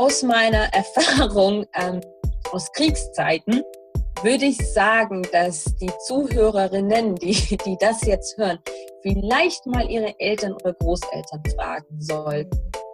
aus meiner Erfahrung aus Kriegszeiten würde ich sagen, dass die Zuhörerinnen, die das jetzt hören, vielleicht mal ihre Eltern oder Großeltern fragen sollten.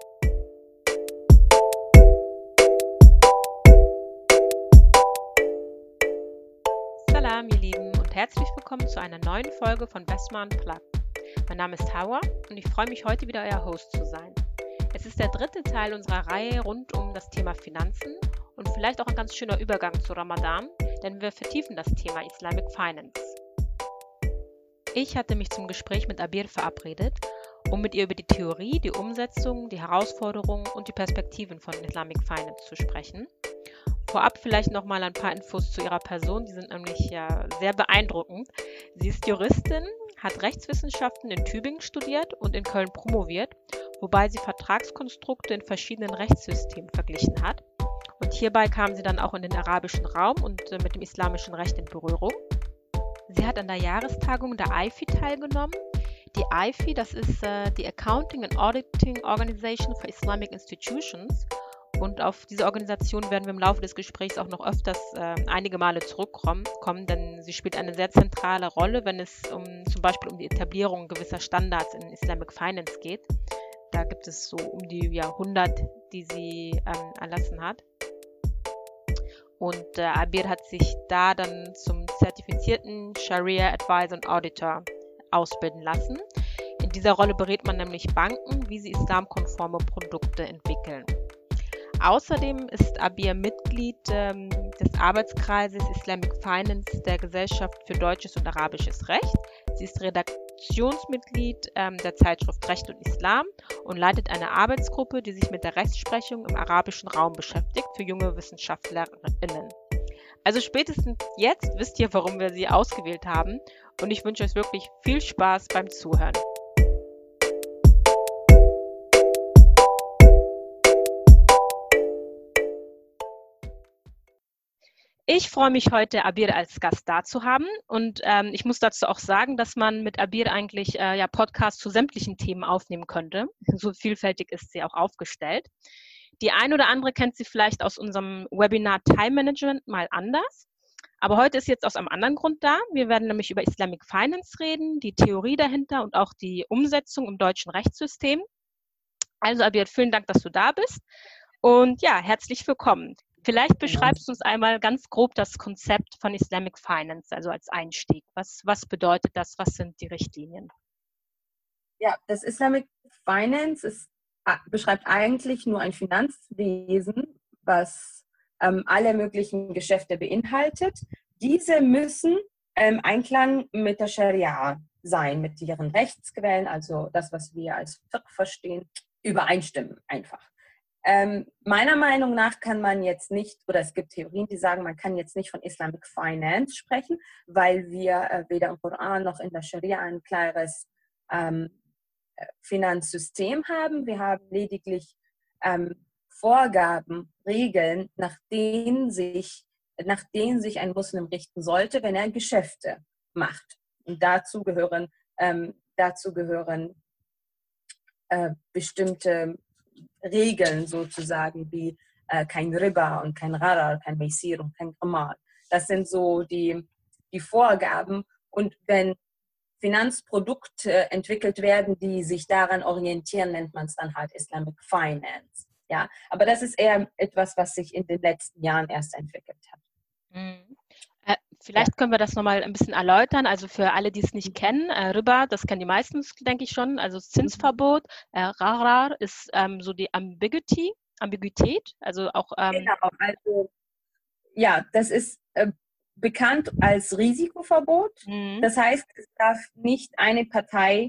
Salam, ihr Lieben, und herzlich willkommen zu einer neuen Folge von Besma Unplugged. Mein Name ist Hawa und ich freue mich, heute wieder euer Host zu sein. Es ist der dritte Teil unserer Reihe rund um das Thema Finanzen und vielleicht auch ein ganz schöner Übergang zu Ramadan, denn wir vertiefen das Thema Islamic Finance. Ich hatte mich zum Gespräch mit Abir verabredet, um mit ihr über die Theorie, die Umsetzung, die Herausforderungen und die Perspektiven von Islamic Finance zu sprechen. Vorab vielleicht nochmal ein paar Infos zu ihrer Person, die sind nämlich ja sehr beeindruckend. Sie ist Juristin, hat Rechtswissenschaften in Tübingen studiert und in Köln promoviert, wobei sie Vertragskonstrukte in verschiedenen Rechtssystemen verglichen hat. Und hierbei kam sie dann auch in den arabischen Raum und mit dem islamischen Recht in Berührung. Sie hat an der Jahrestagung der IFI teilgenommen. Die IFI, das ist die Accounting and Auditing Organization for Islamic Institutions. Und auf diese Organisation werden wir im Laufe des Gesprächs auch noch öfters einige Male zurückkommen, denn sie spielt eine sehr zentrale Rolle, wenn es zum Beispiel um die Etablierung gewisser Standards in Islamic Finance geht. Da gibt es so um die 100, die sie erlassen hat. Und Abir hat sich da dann zum zertifizierten Sharia Advisor und Auditor ausbilden lassen. In dieser Rolle berät man nämlich Banken, wie sie islamkonforme Produkte entwickeln. Außerdem ist Abir Mitglied des Arbeitskreises Islamic Finance der Gesellschaft für Deutsches und Arabisches Recht. Sie ist Redaktionsmitglied der Zeitschrift Recht und Islam und leitet eine Arbeitsgruppe, die sich mit der Rechtsprechung im arabischen Raum beschäftigt für junge WissenschaftlerInnen. Also spätestens jetzt wisst ihr, warum wir sie ausgewählt haben, und ich wünsche euch wirklich viel Spaß beim Zuhören. Ich freue mich heute, Abir als Gast da zu haben, und ich muss dazu auch sagen, dass man mit Abir eigentlich Podcasts zu sämtlichen Themen aufnehmen könnte. So vielfältig ist sie auch aufgestellt. Die ein oder andere kennt sie vielleicht aus unserem Webinar Time Management mal anders, aber heute ist jetzt aus einem anderen Grund da. Wir werden nämlich über Islamic Finance reden, die Theorie dahinter und auch die Umsetzung im deutschen Rechtssystem. Also Abir, vielen Dank, dass du da bist, und ja, herzlich willkommen. Vielleicht beschreibst du uns einmal ganz grob das Konzept von Islamic Finance, also als Einstieg. Was bedeutet das? Was sind die Richtlinien? Ja, das Islamic Finance beschreibt eigentlich nur ein Finanzwesen, was alle möglichen Geschäfte beinhaltet. Diese müssen im Einklang mit der Scharia sein, mit ihren Rechtsquellen, also das, was wir als Fiqh verstehen, übereinstimmen einfach. Meiner Meinung nach kann man jetzt nicht, oder es gibt Theorien, die sagen, man kann jetzt nicht von Islamic Finance sprechen, weil wir weder im Koran noch in der Scharia ein klares Finanzsystem haben. Wir haben lediglich Vorgaben, Regeln, nach denen sich ein Muslim richten sollte, wenn er Geschäfte macht. Und dazu gehören bestimmte Regeln sozusagen, wie kein Riba und kein Gharar, kein Maisir und kein Qamar. Das sind so die Vorgaben. Und wenn Finanzprodukte entwickelt werden, die sich daran orientieren, nennt man es dann halt Islamic Finance. Ja, aber das ist eher etwas, was sich in den letzten Jahren erst entwickelt hat. Vielleicht können wir das nochmal ein bisschen erläutern. Also für alle, die es nicht kennen, Riba, das kennen die meisten, denke ich schon, also das Zinsverbot. Gharar ist so die Ambiguität, also auch... Genau, also ja, das ist bekannt als Risikoverbot. Das heißt, es darf nicht eine Partei,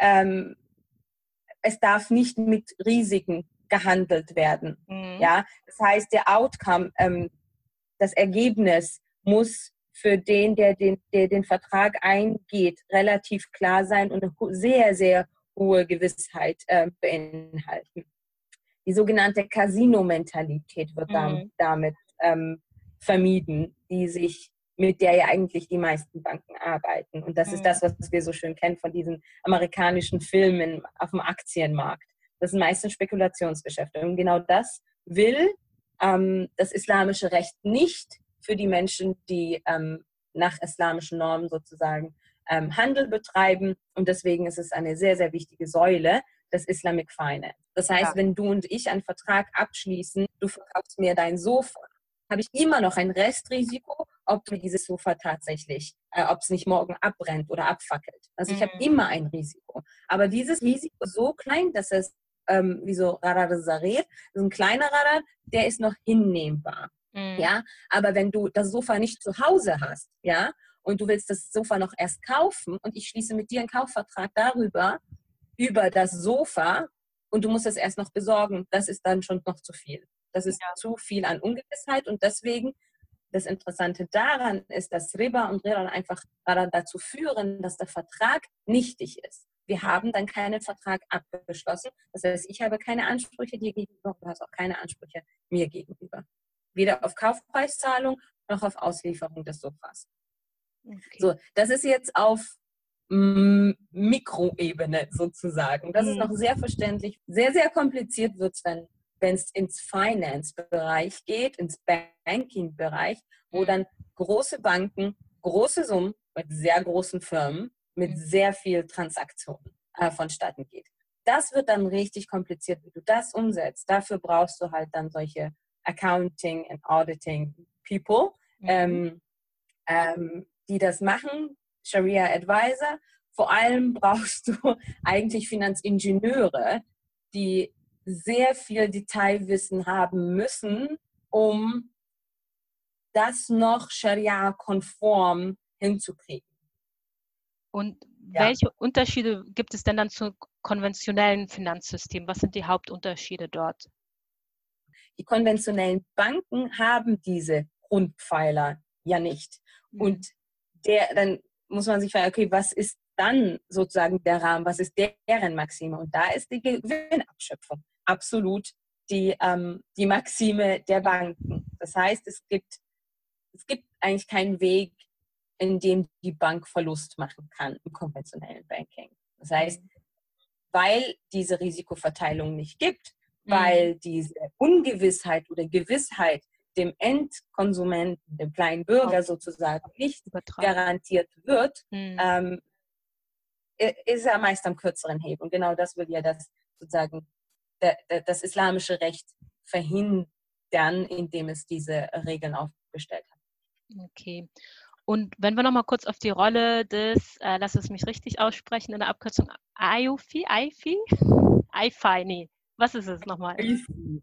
es darf nicht mit Risiken gehandelt werden. Ja? Das heißt, der Outcome, das Ergebnis muss für den, der den Vertrag eingeht, relativ klar sein und eine sehr, sehr hohe Gewissheit beinhalten. Die sogenannte Casino-Mentalität wird damit vermieden, mit der ja eigentlich die meisten Banken arbeiten. Und das ist das, was wir so schön kennen von diesen amerikanischen Filmen auf dem Aktienmarkt. Das sind meistens Spekulationsgeschäfte. Und genau das will das islamische Recht nicht für die Menschen, die nach islamischen Normen sozusagen Handel betreiben. Und deswegen ist es eine sehr, sehr wichtige Säule des Islamic Finance. Das heißt, wenn du und ich einen Vertrag abschließen, du verkaufst mir dein Sofa, habe ich immer noch ein Restrisiko, ob du dieses Sofa tatsächlich, ob es nicht morgen abbrennt oder abfackelt. Also ich habe immer ein Risiko. Aber dieses Risiko ist so klein, dass es wie so Radar Sarir, so ein kleiner Radar, der ist noch hinnehmbar. Ja, aber wenn du das Sofa nicht zu Hause hast, ja, und du willst das Sofa noch erst kaufen und ich schließe mit dir einen Kaufvertrag darüber, über das Sofa und du musst es erst noch besorgen, das ist dann schon noch zu viel. Das ist zu viel an Ungewissheit und deswegen das Interessante daran ist, dass Riba und Riran einfach dazu führen, dass der Vertrag nichtig ist. Wir haben dann keinen Vertrag abgeschlossen. Das heißt, ich habe keine Ansprüche dir gegenüber, du hast auch keine Ansprüche mir gegenüber. Weder auf Kaufpreiszahlung noch auf Auslieferung des Sofas. Okay. So, das ist jetzt auf Mikroebene sozusagen. Das ist noch sehr verständlich. Sehr, sehr kompliziert wird es dann, wenn es ins Finance-Bereich geht, ins Banking-Bereich, wo dann große Banken, große Summen mit sehr großen Firmen, mit sehr viel Transaktionen vonstatten geht. Das wird dann richtig kompliziert, wie du das umsetzt. Dafür brauchst du halt dann solche Accounting and Auditing People, die das machen, Sharia Advisor. Vor allem brauchst du eigentlich Finanzingenieure, die sehr viel Detailwissen haben müssen, um das noch Scharia-konform hinzukriegen. Und welche Unterschiede gibt es denn dann zu konventionellen Finanzsystemen? Was sind die Hauptunterschiede dort? Die konventionellen Banken haben diese Grundpfeiler ja nicht. Und dann muss man sich fragen, okay, was ist dann sozusagen der Rahmen, was ist deren Maxime? Und da ist die Gewinnabschöpfung absolut die Maxime der Banken. Das heißt, es gibt eigentlich keinen Weg, in dem die Bank Verlust machen kann im konventionellen Banking. Das heißt, weil diese Risikoverteilung nicht gibt, weil diese Ungewissheit oder Gewissheit dem Endkonsumenten, dem kleinen Bürger sozusagen nicht garantiert wird, ist er meist am kürzeren Hebel. Und genau das will ja das sozusagen das islamische Recht verhindern, indem es diese Regeln aufgestellt hat. Okay. Und wenn wir nochmal kurz auf die Rolle des, lass es mich richtig aussprechen, in der Abkürzung IFI? Nee. Was ist es nochmal? IFI.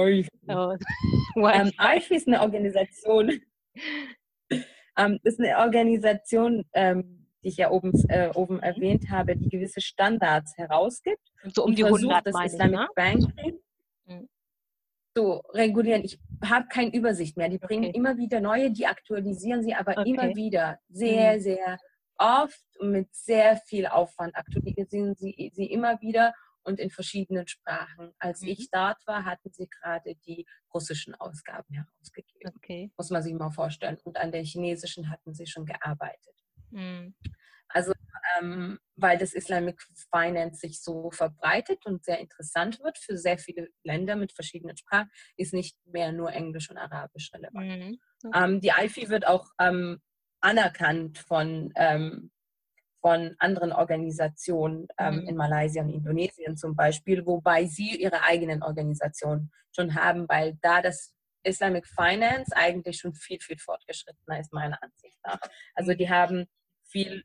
IFI ist eine Organisation. Das ist eine Organisation, die ich ja oben erwähnt habe, die gewisse Standards herausgibt. So um die 100, das meine Islamic ich, ne? Banking zu regulieren. Ich habe keine Übersicht mehr. Die bringen immer wieder neue, die aktualisieren sie aber immer wieder sehr, sehr oft und mit sehr viel Aufwand aktualisieren sie immer wieder und in verschiedenen Sprachen. Als ich dort war, hatten sie gerade die russischen Ausgaben herausgegeben. Okay. Muss man sich mal vorstellen. Und an der chinesischen hatten sie schon gearbeitet. Also, weil das Islamic Finance sich so verbreitet und sehr interessant wird für sehr viele Länder mit verschiedenen Sprachen, ist nicht mehr nur Englisch und Arabisch relevant. Die IFI wird auch anerkannt von anderen Organisationen in Malaysia und Indonesien zum Beispiel, wobei sie ihre eigenen Organisationen schon haben, weil da das Islamic Finance eigentlich schon viel, viel fortgeschrittener ist, meiner Ansicht nach. Also die haben viel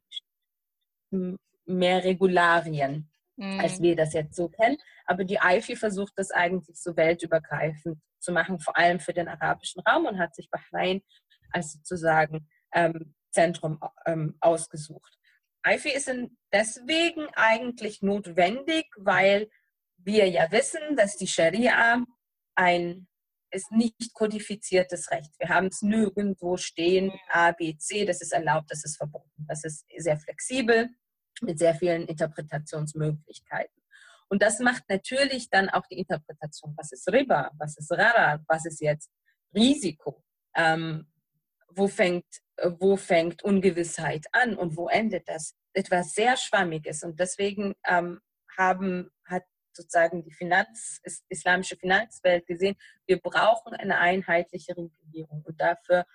mehr Regularien, als wir das jetzt so kennen. Aber die IFI versucht das eigentlich so weltübergreifend zu machen, vor allem für den arabischen Raum und hat sich Bahrain als sozusagen Zentrum ausgesucht. IFI ist deswegen eigentlich notwendig, weil wir ja wissen, dass die Scharia ist nicht kodifiziertes Recht. Wir haben es nirgendwo stehen, A, B, C, das ist erlaubt, das ist verboten. Das ist sehr flexibel mit sehr vielen Interpretationsmöglichkeiten. Und das macht natürlich dann auch die Interpretation, was ist Riba, was ist Rara, was ist jetzt Risiko, wo fängt Ungewissheit an und wo endet das? Etwas sehr Schwammiges. Und deswegen hat sozusagen die islamische Finanzwelt gesehen, wir brauchen eine einheitliche Regulierung. Und dafür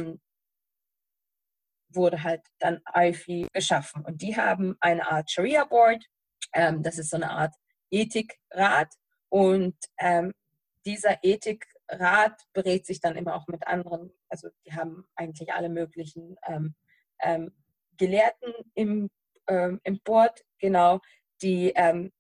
wurde halt dann IFI geschaffen. Und die haben eine Art Sharia Board, das ist so eine Art Ethikrat. Und dieser Ethikrat berät sich dann immer auch mit anderen, also die haben eigentlich alle möglichen Gelehrten im Board, genau, die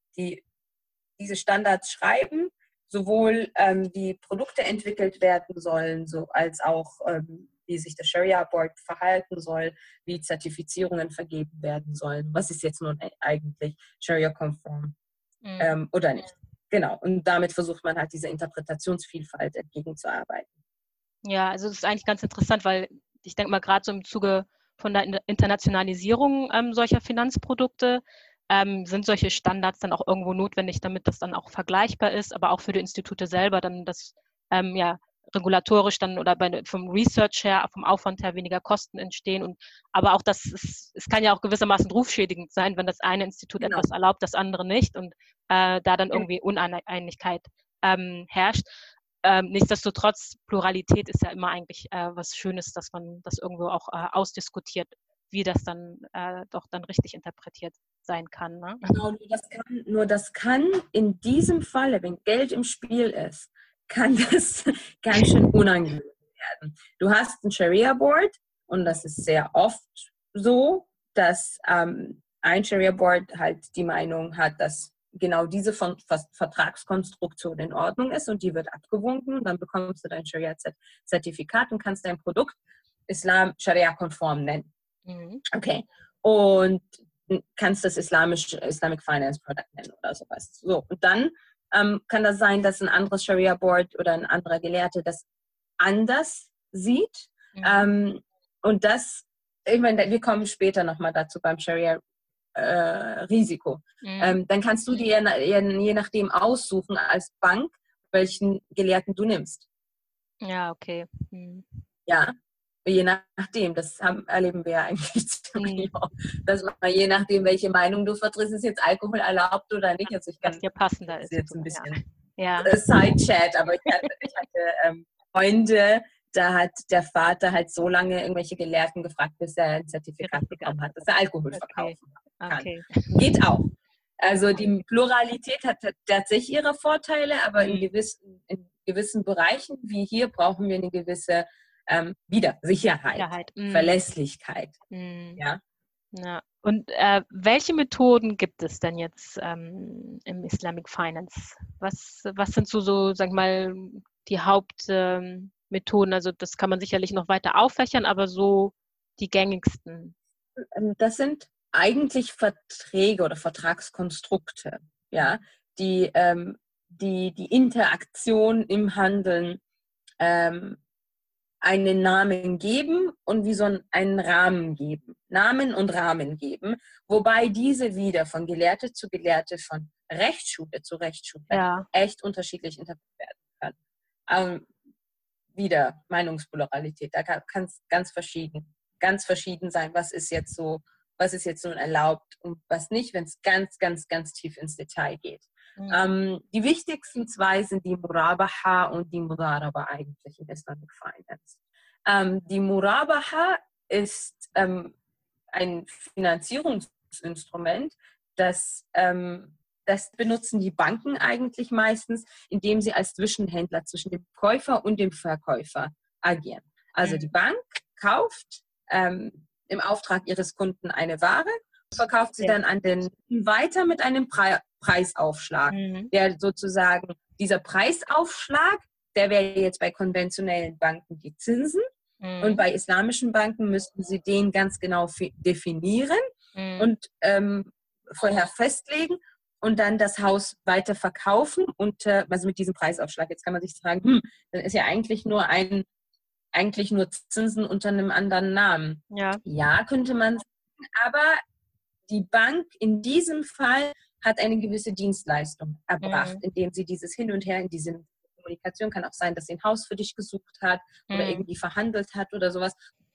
diese Standards schreiben, sowohl wie Produkte entwickelt werden sollen, so als auch wie sich das Sharia Board verhalten soll, wie Zertifizierungen vergeben werden sollen. Was ist jetzt nun eigentlich Sharia-konform oder nicht? Genau. Und damit versucht man halt dieser Interpretationsvielfalt entgegenzuarbeiten. Ja, also das ist eigentlich ganz interessant, weil ich denke mal, gerade so im Zuge von der Internationalisierung solcher Finanzprodukte sind solche Standards dann auch irgendwo notwendig, damit das dann auch vergleichbar ist, aber auch für die Institute selber dann das regulatorisch dann oder vom Research her, vom Aufwand her weniger Kosten entstehen. Und aber auch es kann ja auch gewissermaßen rufschädigend sein, wenn das eine Institut etwas erlaubt, das andere nicht und da dann irgendwie Uneinigkeit herrscht. Nichtsdestotrotz, Pluralität ist ja immer eigentlich was Schönes, dass man das irgendwo auch ausdiskutiert, wie das dann doch dann richtig interpretiert sein kann. Ne? Genau, nur das kann in diesem Falle, wenn Geld im Spiel ist, kann das ganz schön unangenehm werden. Du hast ein Sharia Board und das ist sehr oft so, dass ein Sharia Board halt die Meinung hat, dass genau diese Vertragskonstruktion in Ordnung ist und die wird abgewunken. Dann bekommst du dein Sharia-Zertifikat und kannst dein Produkt Islam-Sharia-konform nennen. Mhm. Okay. Und kannst das Islamic Finance Product nennen oder sowas. So, und dann kann das sein, dass ein anderes Sharia Board oder ein anderer Gelehrte das anders sieht. Mhm. Und das, ich meine, wir kommen später nochmal dazu beim Sharia Risiko. Dann kannst du dir je nachdem aussuchen als Bank, welchen Gelehrten du nimmst. Ja, okay. Ja, je nachdem. Das erleben wir ja eigentlich ziemlich oft. Dass man je nachdem, welche Meinung du vertrittst, ist jetzt Alkohol erlaubt oder nicht. Also ich kann, was dir passender ist. Jetzt ein bisschen ja. Side-Chat, aber ich hatte Freunde, da hat der Vater halt so lange irgendwelche Gelehrten gefragt, bis er ein Zertifikat bekommen hat, dass er Alkohol verkaufen kann. Okay. Geht auch. Also die Pluralität hat tatsächlich ihre Vorteile, aber in gewissen Bereichen, wie hier, brauchen wir eine gewisse Sicherheit. Verlässlichkeit. Ja. Ja. Und welche Methoden gibt es denn jetzt im Islamic Finance? Was sind so sag mal, die Hauptmethoden? Also das kann man sicherlich noch weiter auffächern, aber so die gängigsten. Das sind eigentlich Verträge oder Vertragskonstrukte, ja, die Interaktion im Handeln einen Namen geben und wie so einen Rahmen geben. Namen und Rahmen geben, wobei diese wieder von Gelehrte zu Gelehrte, von Rechtsschule zu Rechtsschule echt unterschiedlich interpretiert werden können. Wieder Meinungspluralität, da kann es ganz verschieden sein, was ist jetzt nun erlaubt und was nicht, wenn es ganz, ganz, ganz tief ins Detail geht. Die wichtigsten zwei sind die Murabaha und die Mudaraba eigentlich in Islamic Finance. Die Murabaha ist ein Finanzierungsinstrument, das benutzen die Banken eigentlich meistens, indem sie als Zwischenhändler zwischen dem Käufer und dem Verkäufer agieren. Also die Bank kauft im Auftrag ihres Kunden eine Ware, verkauft sie dann an den weiter mit einem Preisaufschlag. Der sozusagen, dieser Preisaufschlag, der wäre jetzt bei konventionellen Banken die Zinsen und bei islamischen Banken müssten sie den ganz genau definieren und vorher festlegen und dann das Haus weiter verkaufen also mit diesem Preisaufschlag. Jetzt kann man sich fragen, dann ist ja eigentlich nur Zinsen unter einem anderen Namen. Ja, könnte man sagen, aber die Bank in diesem Fall hat eine gewisse Dienstleistung erbracht, indem sie dieses Hin und Her in diese Kommunikation, kann auch sein, dass sie ein Haus für dich gesucht hat oder irgendwie verhandelt hat oder sowas.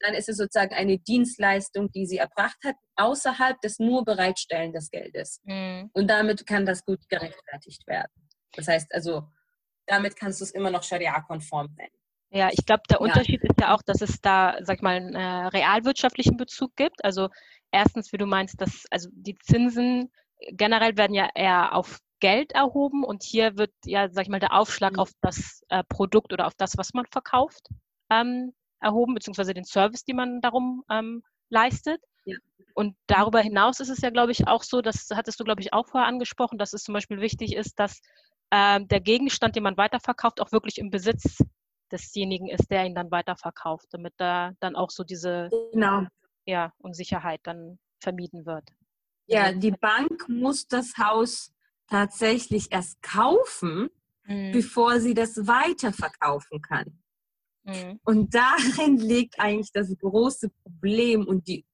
dann ist es sozusagen eine Dienstleistung, die sie erbracht hat, außerhalb des nur Bereitstellen des Geldes. Und damit kann das gut gerechtfertigt werden. Das heißt also, damit kannst du es immer noch Scharia-konform nennen. Ja, ich glaube, der Unterschied ist ja auch, dass es da, sag ich mal, einen realwirtschaftlichen Bezug gibt. Also erstens, wie du meinst, dass also die Zinsen generell werden ja eher auf Geld erhoben und hier wird ja, sag ich mal, der Aufschlag auf das Produkt oder auf das, was man verkauft, erhoben, beziehungsweise den Service, den man darum leistet. Ja. Und darüber hinaus ist es ja, glaube ich, auch so, das hattest du, glaube ich, auch vorher angesprochen, dass es zum Beispiel wichtig ist, dass der Gegenstand, den man weiterverkauft, auch wirklich im Besitz desjenigen ist, der ihn dann weiterverkauft, damit da dann auch so diese Unsicherheit dann vermieden wird. Ja, die Bank muss das Haus tatsächlich erst kaufen, bevor sie das weiterverkaufen kann. Und darin liegt eigentlich das große Problem und die,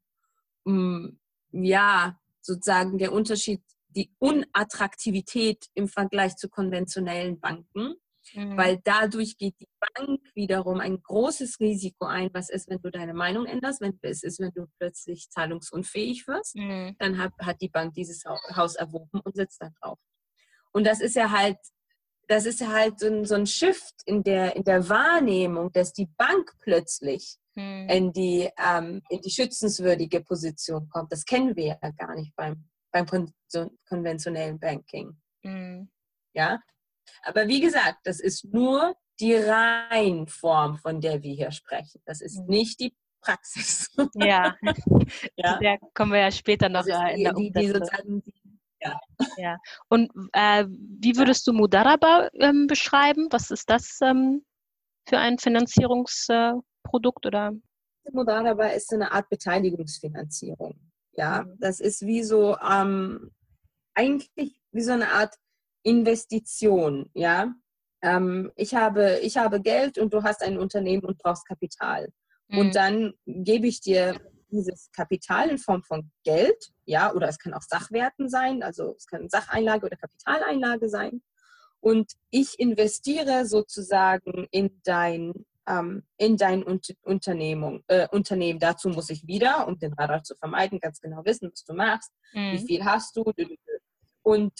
sozusagen der Unterschied, die Unattraktivität im Vergleich zu konventionellen Banken, weil dadurch geht die Bank wiederum ein großes Risiko ein. Was ist, wenn du deine Meinung änderst? Wenn du plötzlich zahlungsunfähig wirst, dann hat die Bank dieses Haus erworben und sitzt da drauf. Und das ist ja halt so ein Shift in der Wahrnehmung, dass die Bank plötzlich in die schützenswürdige Position kommt. Das kennen wir ja gar nicht beim konventionellen Banking. Ja? Aber wie gesagt, das ist nur die Reihenform, von der wir hier sprechen. Das ist nicht die Praxis. Ja, da kommen wir ja später noch in der Umsetzung. Ja. Und wie würdest du Mudaraba beschreiben? Was ist das für ein Finanzierungsprodukt? Oder? Mudaraba ist eine Art Beteiligungsfinanzierung. Ja, das ist wie so eigentlich wie so eine Art Investition. Ja, ich habe Geld und du hast ein Unternehmen und brauchst Kapital. Und dann gebe ich dir dieses Kapital in Form von Geld, ja, oder es kann auch Sachwerten sein, also es kann Sacheinlage oder Kapitaleinlage sein. Und ich investiere sozusagen in dein Unternehmen. Dazu muss ich wieder, um den Radar zu vermeiden, ganz genau wissen, was du machst, wie viel hast du. Und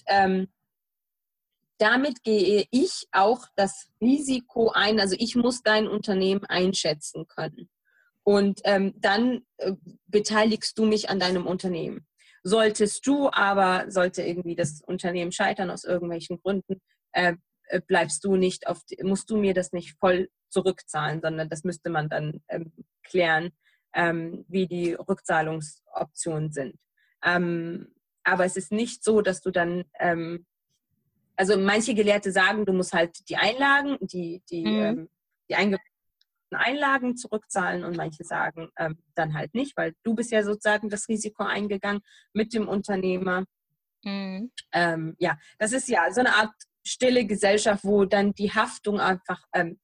damit gehe ich auch das Risiko ein, also ich muss dein Unternehmen einschätzen können. Und dann beteiligst du mich an deinem Unternehmen. Sollte irgendwie das Unternehmen scheitern aus irgendwelchen Gründen, musst du mir das nicht voll zurückzahlen, sondern das müsste man dann klären, wie die Rückzahlungsoptionen sind. Aber es ist nicht so, dass du dann, also manche Gelehrte sagen, du musst halt die Einlagen, die eingebauten Einlagen zurückzahlen und manche sagen dann halt nicht, weil du bist ja sozusagen das Risiko eingegangen mit dem Unternehmer. Das ist ja so eine Art stille Gesellschaft, wo dann die Haftung einfach,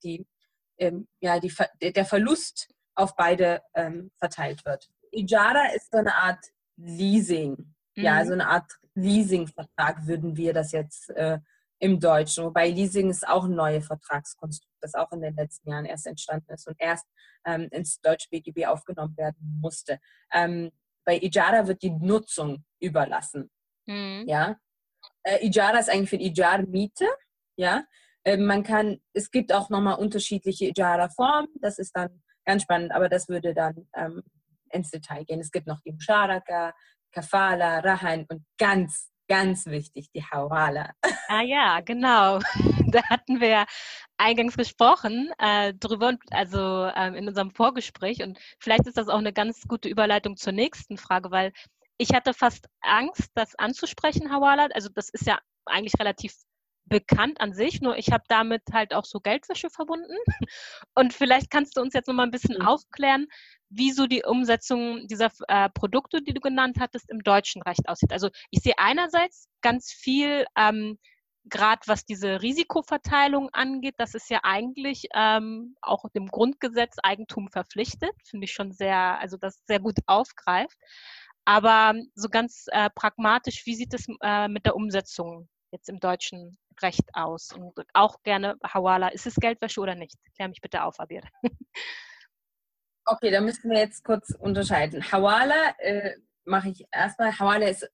der Verlust auf beide verteilt wird. Ijara ist so eine Art Leasing, so eine Art Leasingvertrag würden wir das jetzt im Deutschen, wobei Leasing ist auch ein neues Vertragskonstrukt, das auch in den letzten Jahren erst entstanden ist und erst ins deutsche BGB aufgenommen werden musste. Bei Ijara wird die Nutzung überlassen. Ja? Ijara ist eigentlich für Ijar-Miete. Ja? Es gibt auch nochmal unterschiedliche Ijara-Formen, das ist dann ganz spannend, aber das würde dann ins Detail gehen. Es gibt noch die Musharaka, Kafala, Rahan und ganz, ganz wichtig, die Hawala. Ah ja, genau. Da hatten wir ja eingangs gesprochen drüber, also in unserem Vorgespräch. Und vielleicht ist das auch eine ganz gute Überleitung zur nächsten Frage, weil ich hatte fast Angst, das anzusprechen, Hawala. Also das ist ja eigentlich relativ bekannt an sich, nur ich habe damit halt auch so Geldwäsche verbunden. Und vielleicht kannst du uns jetzt nochmal ein bisschen aufklären, wie so die Umsetzung dieser Produkte, die du genannt hattest, im deutschen Recht aussieht. Also ich sehe einerseits ganz viel, gerade was diese Risikoverteilung angeht, das ist ja eigentlich auch dem Grundgesetz Eigentum verpflichtet, finde ich schon sehr, also das sehr gut aufgreift. Aber so ganz pragmatisch, wie sieht es mit der Umsetzung jetzt im deutschen Recht aus? Und auch gerne Hawala, ist es Geldwäsche oder nicht? Klär mich bitte auf, Abir. Okay, da müssen wir jetzt kurz unterscheiden. Hawala mache ich erstmal. Hawala ist,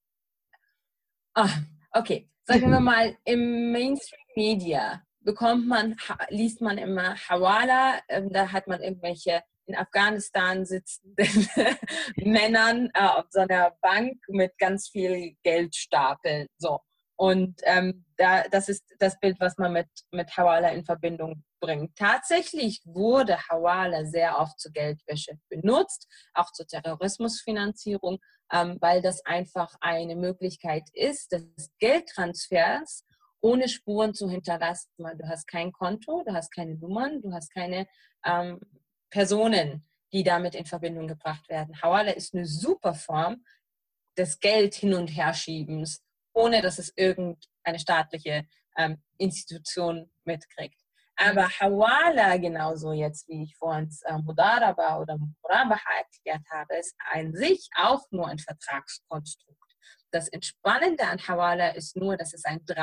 okay, sagen wir mal, im Mainstream-Media liest man immer Hawala, da hat man irgendwelche in Afghanistan sitzenden Männern auf so einer Bank mit ganz viel Geldstapeln. So. Und das ist das Bild, was man mit Hawala in Verbindung bringt. Tatsächlich wurde Hawala sehr oft zur Geldwäsche benutzt, auch zur Terrorismusfinanzierung, weil das einfach eine Möglichkeit ist, des Geldtransfers ohne Spuren zu hinterlassen. Du hast kein Konto, du hast keine Nummern, du hast keine Personen, die damit in Verbindung gebracht werden. Hawala ist eine super Form des Geld hin und her schiebens, ohne dass es irgendeine staatliche Institution mitkriegt. Aber Hawala, genauso jetzt wie ich vorhin Mudaraba oder Murabaha erklärt habe, ist an sich auch nur ein Vertragskonstrukt. Das Entspannende an Hawala ist nur, dass es ein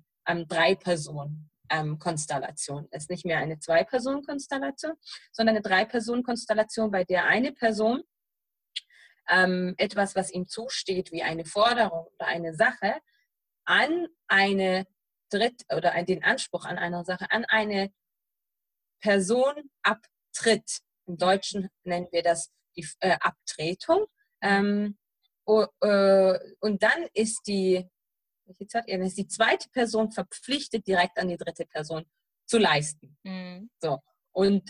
Drei-Personen-Konstellation ist. Nicht mehr eine Zwei-Personen-Konstellation, sondern eine Drei-Personen-Konstellation, bei der eine Person etwas, was ihm zusteht, wie eine Forderung oder eine Sache, an eine den Anspruch an eine Sache, an eine Person abtritt. Im Deutschen nennen wir das die Abtretung. Und dann ist die zweite Person verpflichtet, direkt an die dritte Person zu leisten. Mhm. So. Und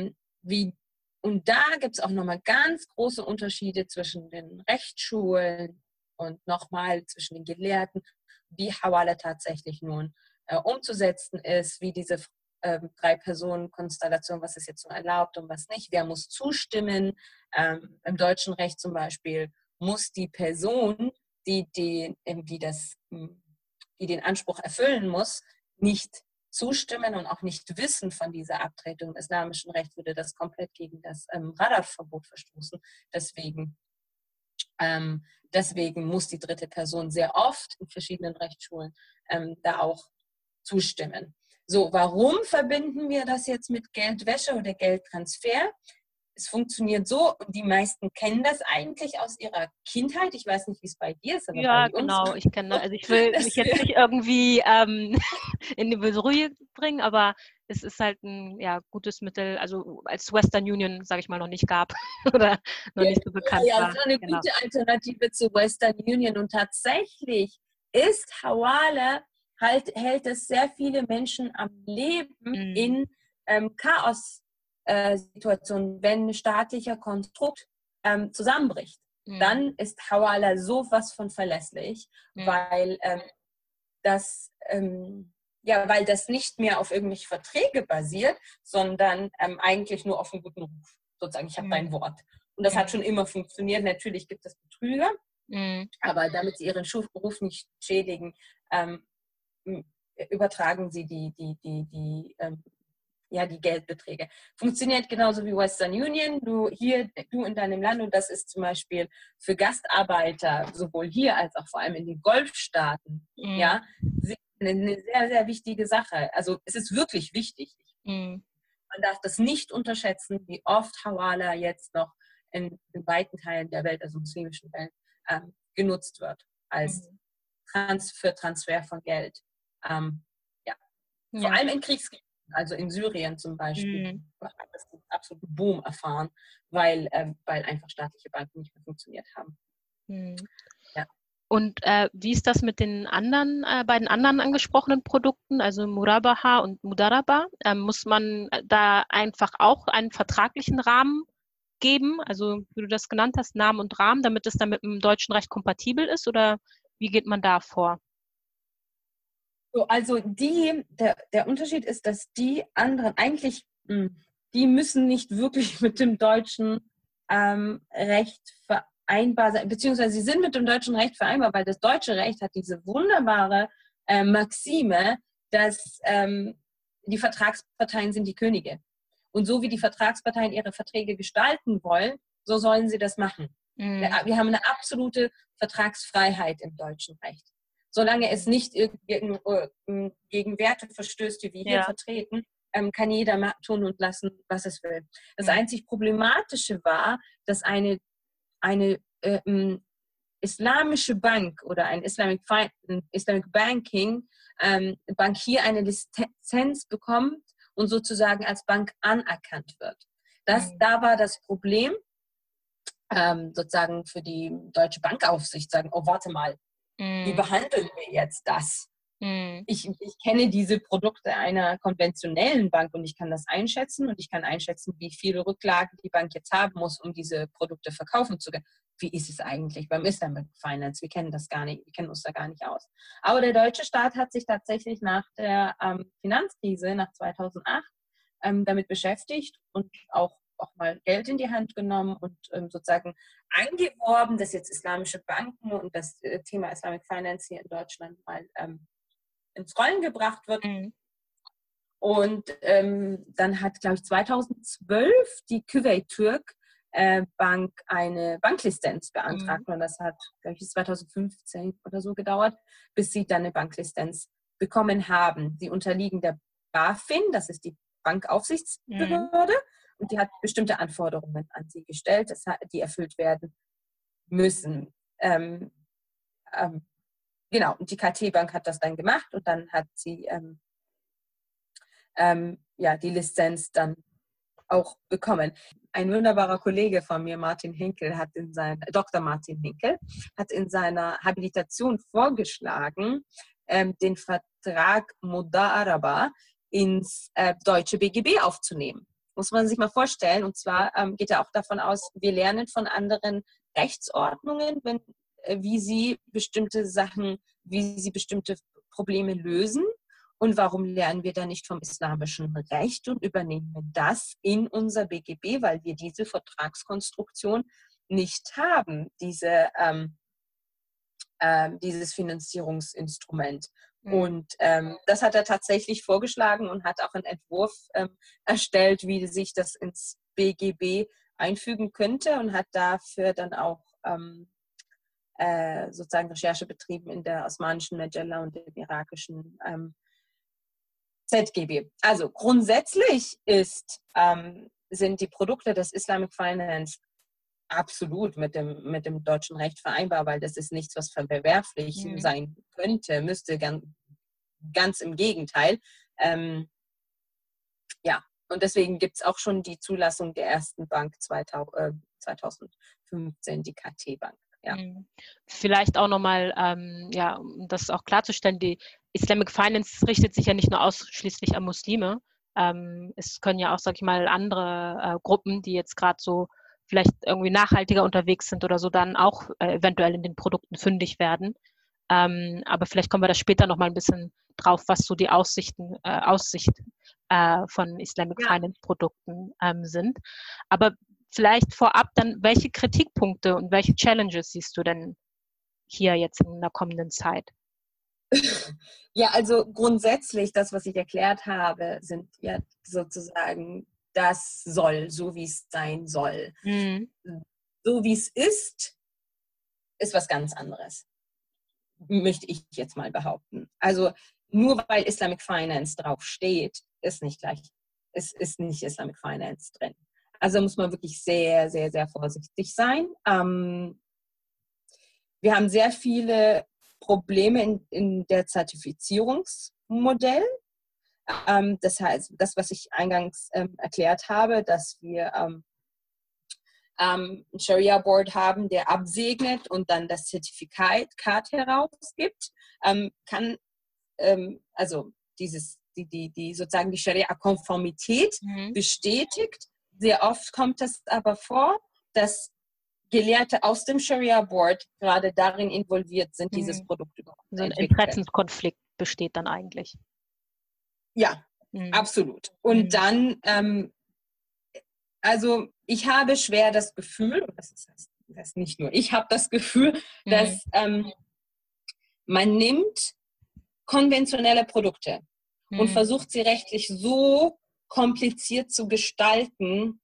da gibt es auch nochmal ganz große Unterschiede zwischen den Rechtsschulen und nochmal zwischen den Gelehrten, wie Hawala tatsächlich nun umzusetzen ist, wie diese Drei-Personen-Konstellation, was ist jetzt so erlaubt und was nicht, wer muss zustimmen. Im deutschen Recht zum Beispiel muss die Person, die den Anspruch erfüllen muss, nicht zustimmen und auch nicht wissen von dieser Abtretung. Im islamischen Recht würde das komplett gegen das Radar-Verbot verstoßen. Deswegen muss die dritte Person sehr oft in verschiedenen Rechtsschulen da auch zustimmen. So, warum verbinden wir das jetzt mit Geldwäsche oder Geldtransfer? Es funktioniert so, und die meisten kennen das eigentlich aus ihrer Kindheit. Ich weiß nicht, wie es bei dir ist, aber Ja, bei uns. genau, ich kenne das. Also ich will mich jetzt nicht irgendwie in die Bedrohung bringen, aber es ist halt ein gutes Mittel, also als Western Union, sage ich mal, noch nicht gab oder noch nicht so bekannt Ja, war. es war eine Genau. gute Alternative zu Western Union, und tatsächlich ist Hawala hält es sehr viele Menschen am Leben in Chaos-Situationen, wenn ein staatlicher Konstrukt zusammenbricht. Dann ist Hawala sowas von verlässlich, weil weil das nicht mehr auf irgendwelche Verträge basiert, sondern eigentlich nur auf einen guten Ruf. Sozusagen, ich habe dein Wort. Und das hat schon immer funktioniert. Natürlich gibt es Betrüger, aber damit sie ihren Ruf nicht schädigen, übertragen sie die Geldbeträge. Funktioniert genauso wie Western Union. Du in deinem Land, und das ist zum Beispiel für Gastarbeiter, sowohl hier als auch vor allem in den Golfstaaten, eine sehr, sehr wichtige Sache. Also es ist wirklich wichtig. Man darf das nicht unterschätzen, wie oft Hawala jetzt noch in weiten Teilen der Welt, also muslimischen Welt, genutzt wird als für Transfer von Geld. Vor allem in Kriegsgebieten, also in Syrien zum Beispiel, hat das einen absoluten Boom erfahren, weil einfach staatliche Banken nicht mehr funktioniert haben. Ja. Und wie ist das mit den beiden anderen angesprochenen Produkten, also Murabaha und Mudaraba? Muss man da einfach auch einen vertraglichen Rahmen geben, also wie du das genannt hast, Namen und Rahmen, damit es dann mit dem deutschen Recht kompatibel ist, oder wie geht man da vor? So, also der Unterschied ist, dass die anderen eigentlich, die müssen nicht wirklich mit dem deutschen Recht vereinbar sein, beziehungsweise sie sind mit dem deutschen Recht vereinbar, weil das deutsche Recht hat diese wunderbare Maxime, dass die Vertragsparteien sind die Könige. Und so wie die Vertragsparteien ihre Verträge gestalten wollen, so sollen sie das machen. Wir haben eine absolute Vertragsfreiheit im deutschen Recht. Solange es nicht gegen Werte verstößt, die wir hier vertreten, kann jeder tun und lassen, was es will. Das einzig Problematische war, dass eine islamische Bank oder ein Islamic Banking Bank hier eine Lizenz bekommt und sozusagen als Bank anerkannt wird. Da war das Problem, sozusagen für die deutsche Bankaufsicht sagen, oh, warte mal, wie behandeln wir jetzt das? Ich kenne diese Produkte einer konventionellen Bank und ich kann das einschätzen und ich kann einschätzen, wie viele Rücklagen die Bank jetzt haben muss, um diese Produkte verkaufen zu können. Wie ist es eigentlich beim Islamic Finance? Wir kennen das gar nicht, wir kennen uns da gar nicht aus. Aber der deutsche Staat hat sich tatsächlich nach der Finanzkrise, nach 2008, damit beschäftigt und auch mal Geld in die Hand genommen und sozusagen eingeworben, dass jetzt islamische Banken und das Thema Islamic Finance hier in Deutschland mal ins Rollen gebracht wird. Und dann hat, glaube ich, 2012 die Kuwait Türk Bank eine Banklizenz beantragt. Und das hat, glaube ich, 2015 oder so gedauert, bis sie dann eine Banklizenz bekommen haben. Sie unterliegen der BaFin, das ist die Bankaufsichtsbehörde, und die hat bestimmte Anforderungen an sie gestellt, die erfüllt werden müssen. Genau, und die KT-Bank hat das dann gemacht und dann hat sie die Lizenz dann auch bekommen. Ein wunderbarer Kollege von mir, Dr. Martin Hinkel, hat in seiner Habilitation vorgeschlagen, den Vertrag Mudaraba ins deutsche BGB aufzunehmen. Muss man sich mal vorstellen. Und zwar geht er auch davon aus, wir lernen von anderen Rechtsordnungen, wie sie bestimmte Probleme lösen. Und warum lernen wir da nicht vom islamischen Recht und übernehmen das in unser BGB, weil wir diese Vertragskonstruktion nicht haben, dieses Finanzierungsinstrument. Und das hat er tatsächlich vorgeschlagen und hat auch einen Entwurf erstellt, wie sich das ins BGB einfügen könnte und hat dafür dann auch sozusagen Recherche betrieben in der osmanischen Majalla und dem irakischen ZGB. Also grundsätzlich sind die Produkte des Islamic Finance absolut mit dem deutschen Recht vereinbar, weil das ist nichts, was verwerflich sein könnte, müsste ganz im Gegenteil. Und deswegen gibt es auch schon die Zulassung der ersten Bank 2015, die KT-Bank. Ja. Vielleicht auch nochmal, um das auch klarzustellen, die Islamic Finance richtet sich ja nicht nur ausschließlich an Muslime. Es können ja auch, sag ich mal, andere Gruppen, die jetzt gerade so vielleicht irgendwie nachhaltiger unterwegs sind oder so, dann auch eventuell in den Produkten fündig werden. Aber vielleicht kommen wir da später nochmal ein bisschen drauf, was so die Aussicht von Islamic Finance Produkten sind. Aber vielleicht vorab dann, welche Kritikpunkte und welche Challenges siehst du denn hier jetzt in der kommenden Zeit? Ja, also grundsätzlich, das, was ich erklärt habe, sind ja sozusagen das soll, so wie es sein soll. So wie es ist was ganz anderes, möchte ich jetzt mal behaupten. Also nur weil Islamic Finance drauf steht, ist nicht Islamic Finance drin. Also muss man wirklich sehr, sehr, sehr vorsichtig sein. Wir haben sehr viele Probleme in der Zertifizierungsmodell. Das heißt, das, was ich eingangs erklärt habe, dass wir ein Sharia Board haben, der absegnet und dann das Zertifikat herausgibt, also die sozusagen die Scharia-Konformität bestätigt. Sehr oft kommt es aber vor, dass Gelehrte aus dem Sharia Board gerade darin involviert sind, dieses Produkt überhaupt zu entwickeln. So ein Interessenskonflikt besteht dann eigentlich. Ja, absolut. Und dann, also ich habe schwer das Gefühl, und das ist nicht nur ich habe das Gefühl, dass man nimmt konventionelle Produkte und versucht sie rechtlich so kompliziert zu gestalten,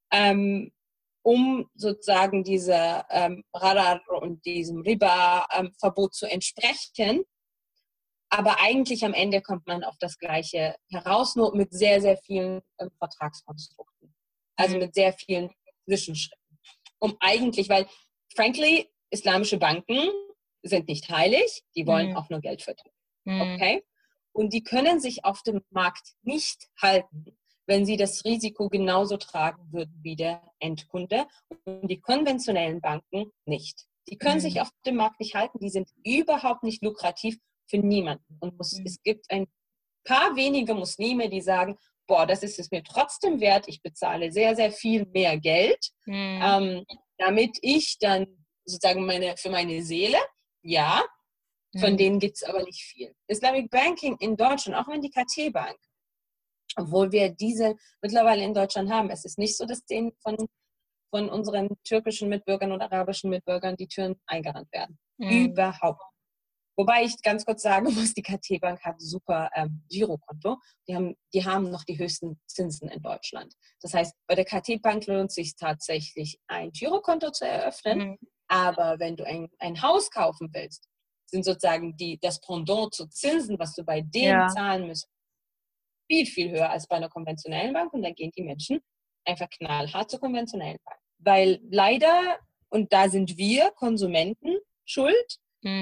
um sozusagen dieser Radar und diesem Riba-Verbot zu entsprechen. Aber eigentlich am Ende kommt man auf das Gleiche heraus, nur mit sehr, sehr vielen Vertragskonstrukten. Also mit sehr vielen Zwischenschritten. Weil, frankly, islamische Banken sind nicht heilig, die wollen auch nur Geld verdienen. Okay? Und die können sich auf dem Markt nicht halten, wenn sie das Risiko genauso tragen würden wie der Endkunde. Und die konventionellen Banken nicht. Die können sich auf dem Markt nicht halten, die sind überhaupt nicht lukrativ für niemanden. Und es gibt ein paar wenige Muslime, die sagen, boah, das ist es mir trotzdem wert, ich bezahle sehr, sehr viel mehr Geld, damit ich dann sozusagen für meine Seele, ja, von denen gibt es aber nicht viel. Islamic Banking in Deutschland, auch wenn die KT Bank, obwohl wir diese mittlerweile in Deutschland haben, es ist nicht so, dass denen von unseren türkischen Mitbürgern oder arabischen Mitbürgern die Türen eingerannt werden. Überhaupt. Wobei ich ganz kurz sagen muss, die KT Bank hat super Girokonto. Die haben noch die höchsten Zinsen in Deutschland. Das heißt, bei der KT Bank lohnt es sich tatsächlich, ein Girokonto zu eröffnen. Aber wenn du ein Haus kaufen willst, sind sozusagen das Pendant zu Zinsen, was du bei denen zahlen müsst, viel, viel höher als bei einer konventionellen Bank. Und dann gehen die Menschen einfach knallhart zur konventionellen Bank. Weil leider, und da sind wir Konsumenten schuld,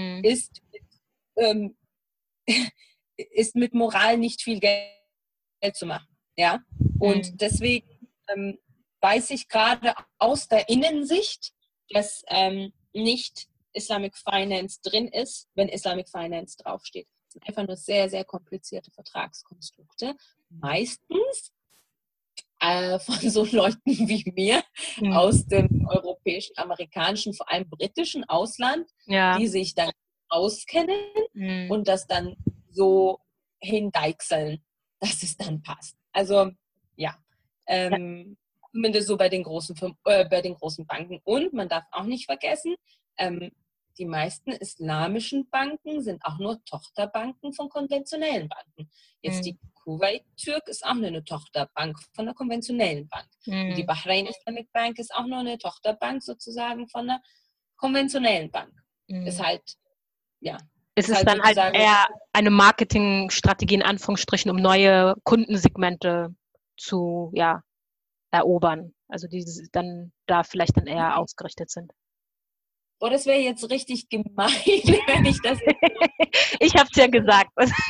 ist mit Moral nicht viel Geld zu machen. Ja? Und deswegen weiß ich gerade aus der Innensicht, dass nicht Islamic Finance drin ist, wenn Islamic Finance draufsteht. Das sind einfach nur sehr, sehr komplizierte Vertragskonstrukte. Meistens von so Leuten wie mir aus dem europäischen, amerikanischen, vor allem britischen Ausland, die sich dann auskennen und das dann so hindeichseln, dass es dann passt. Also ja, zumindest so bei den großen Banken. Und man darf auch nicht vergessen, die meisten islamischen Banken sind auch nur Tochterbanken von konventionellen Banken. Jetzt die Kuwait Türk ist auch nur eine Tochterbank von einer konventionellen Bank. Und die Bahrain Islamic Bank ist auch nur eine Tochterbank sozusagen von einer konventionellen Bank. Ist halt, ja. Es ist dann halt eher eine Marketingstrategie in Anführungsstrichen, um neue Kundensegmente zu erobern. Also die dann da vielleicht dann eher ausgerichtet sind. Oh, das wäre jetzt richtig gemein, wenn ich das Ich habe es ja gesagt.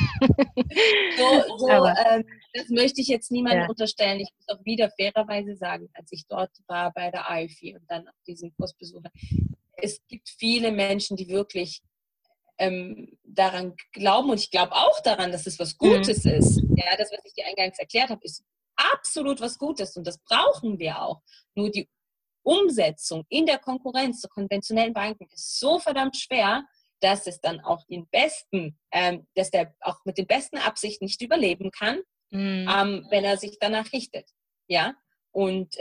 Das möchte ich jetzt niemandem unterstellen. Ich muss auch wieder fairerweise sagen, als ich dort war bei der AIFI und dann auf diesen Kurs besuche, es gibt viele Menschen, die wirklich daran glauben, und ich glaube auch daran, dass es was Gutes ist. Ja, das, was ich dir eingangs erklärt habe, ist absolut was Gutes und das brauchen wir auch. Nur die Umsetzung in der Konkurrenz zu konventionellen Banken ist so verdammt schwer, dass es dann auch dass der auch mit den besten Absichten nicht überleben kann, wenn er sich danach richtet. Ja, und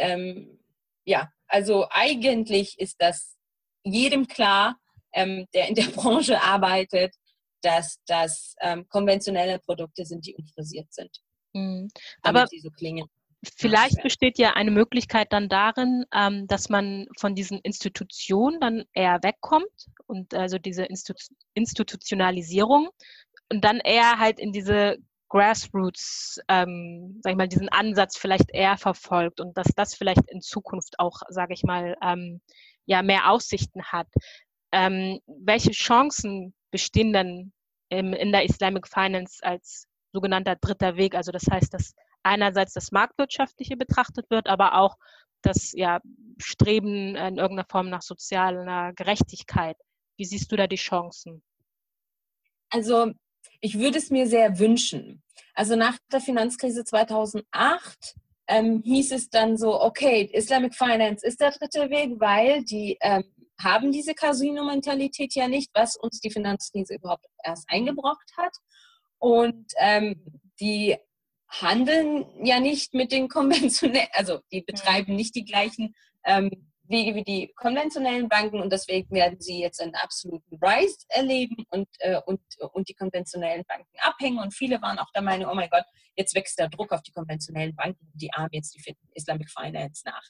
also eigentlich ist das jedem klar, der in der Branche arbeitet, dass das konventionelle Produkte sind, die unfrisiert sind. Aber die so klingen. Vielleicht besteht ja eine Möglichkeit dann darin, dass man von diesen Institutionen dann eher wegkommt und also diese Institutionalisierung und dann eher halt in diese Grassroots, sag ich mal, diesen Ansatz vielleicht eher verfolgt und dass das vielleicht in Zukunft auch, sage ich mal, mehr Aussichten hat. Welche Chancen bestehen denn in der Islamic Finance als sogenannter dritter Weg? Also das heißt, dass einerseits das Marktwirtschaftliche betrachtet wird, aber auch das Streben in irgendeiner Form nach sozialer Gerechtigkeit. Wie siehst du da die Chancen? Also ich würde es mir sehr wünschen. Also nach der Finanzkrise 2008 hieß es dann so, okay, Islamic Finance ist der dritte Weg, weil die haben diese Casino-Mentalität ja nicht, was uns die Finanzkrise überhaupt erst eingebrockt hat. Und die handeln ja nicht mit den konventionellen, also die betreiben nicht die gleichen Wege wie die konventionellen Banken und deswegen werden sie jetzt einen absoluten Rise erleben und die konventionellen Banken abhängen und viele waren auch der Meinung, oh mein Gott, jetzt wächst der Druck auf die konventionellen Banken, die Armen jetzt, die finden Islamic Finance nach.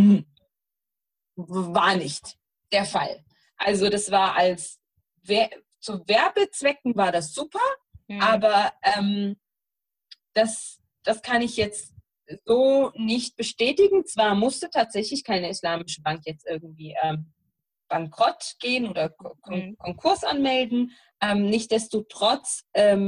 War nicht der Fall. Also das war zu Werbezwecken war das super, Mhm. aber das kann ich jetzt so nicht bestätigen. Zwar musste tatsächlich keine islamische Bank jetzt irgendwie bankrott gehen oder Konkurs anmelden. Nichtsdestotrotz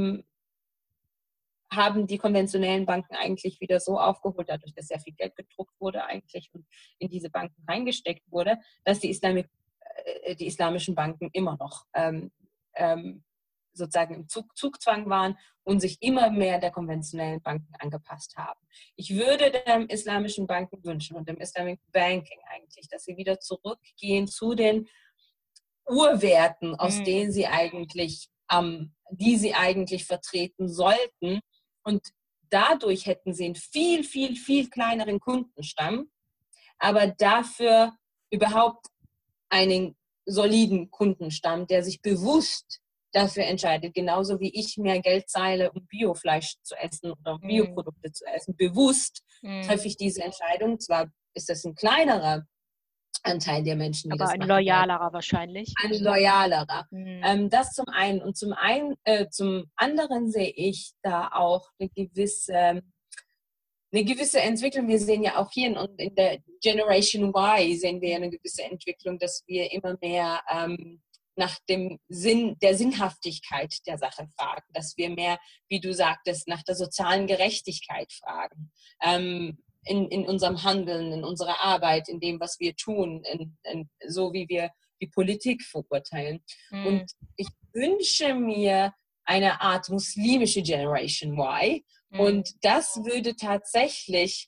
haben die konventionellen Banken eigentlich wieder so aufgeholt, dadurch, dass sehr viel Geld gedruckt wurde eigentlich und in diese Banken reingesteckt wurde, dass die islamischen Banken immer noch sozusagen im Zugzwang waren und sich immer mehr der konventionellen Banken angepasst haben. Ich würde den islamischen Banken wünschen und dem Islamic Banking eigentlich, dass sie wieder zurückgehen zu den Urwerten, aus denen sie eigentlich, die sie eigentlich vertreten sollten. Und dadurch hätten sie einen viel, viel, viel kleineren Kundenstamm, aber dafür überhaupt einen soliden Kundenstamm, der sich bewusst dafür entscheidet, genauso wie ich mehr Geld zahle, um Biofleisch zu essen oder Bioprodukte zu essen. Bewusst treffe ich diese Entscheidung. Zwar ist das ein kleinerer Anteil der Menschen, die Aber das ein machen. loyalerer wahrscheinlich. Ein loyalerer. Mhm. Das zum einen. Und zum anderen sehe ich da auch eine gewisse Entwicklung. Wir sehen ja auch hier in der Generation Y sehen wir ja eine gewisse Entwicklung, dass wir immer mehr nach dem der Sinnhaftigkeit der Sache fragen, dass wir mehr, wie du sagtest, nach der sozialen Gerechtigkeit fragen. In unserem Handeln, in unserer Arbeit, in dem, was wir tun, so wie wir die Politik verurteilen. Und ich wünsche mir eine Art muslimische Generation Y. Und das würde tatsächlich,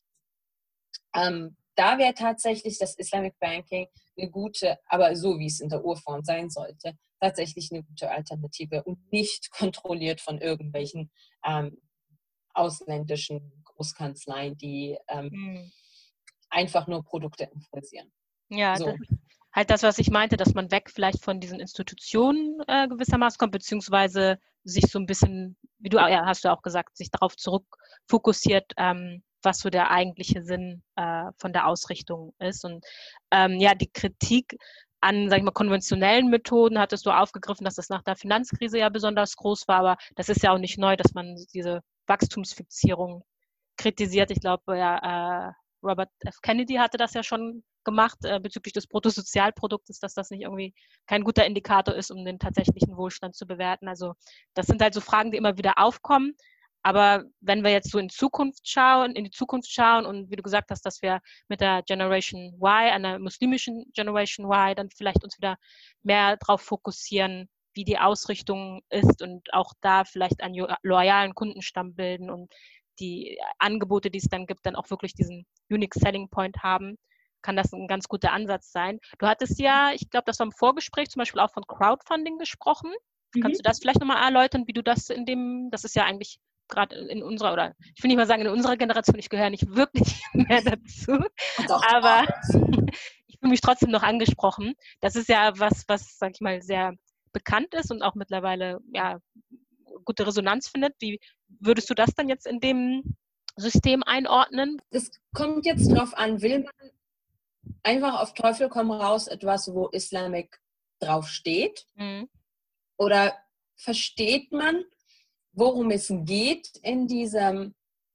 da wäre tatsächlich das Islamic Banking eine gute, aber so wie es in der Urform sein sollte, tatsächlich eine gute Alternative und nicht kontrolliert von irgendwelchen ausländischen Großkanzleien, die einfach nur Produkte improvisieren. Ja, so. Das ist halt das, was ich meinte, dass man weg vielleicht von diesen Institutionen gewissermaßen kommt, beziehungsweise sich so ein bisschen, wie du hast du auch gesagt, sich darauf zurück fokussiert, was so der eigentliche Sinn von der Ausrichtung ist. Und die Kritik an, sag ich mal, konventionellen Methoden hattest du aufgegriffen, dass das nach der Finanzkrise ja besonders groß war, aber das ist ja auch nicht neu, dass man diese Wachstumsfixierung kritisiert. Ich glaube, Robert F. Kennedy hatte das ja schon gemacht bezüglich des Bruttosozialproduktes, dass das nicht irgendwie kein guter Indikator ist, um den tatsächlichen Wohlstand zu bewerten. Also das sind halt so Fragen, die immer wieder aufkommen. Aber wenn wir jetzt so in die Zukunft schauen und wie du gesagt hast, dass wir mit der Generation Y, einer muslimischen Generation Y, dann vielleicht uns wieder mehr darauf fokussieren, wie die Ausrichtung ist und auch da vielleicht einen loyalen Kundenstamm bilden und die Angebote, die es dann gibt, dann auch wirklich diesen Unique Selling Point haben, kann das ein ganz guter Ansatz sein. Du hattest ja, ich glaube, das war im Vorgespräch zum Beispiel auch von Crowdfunding gesprochen. Kannst du das vielleicht nochmal erläutern, wie du das das ist ja eigentlich gerade in unserer, oder ich will nicht mal sagen in unserer Generation, ich gehöre nicht wirklich mehr dazu, aber ich fühle mich trotzdem noch angesprochen. Das ist ja was, sag ich mal, sehr bekannt ist und auch mittlerweile gute Resonanz findet. Wie würdest du das dann jetzt in dem System einordnen? Das kommt jetzt drauf an, will man einfach auf Teufel komm raus etwas, wo Islamic drauf steht? Oder versteht man, worum es geht in diesem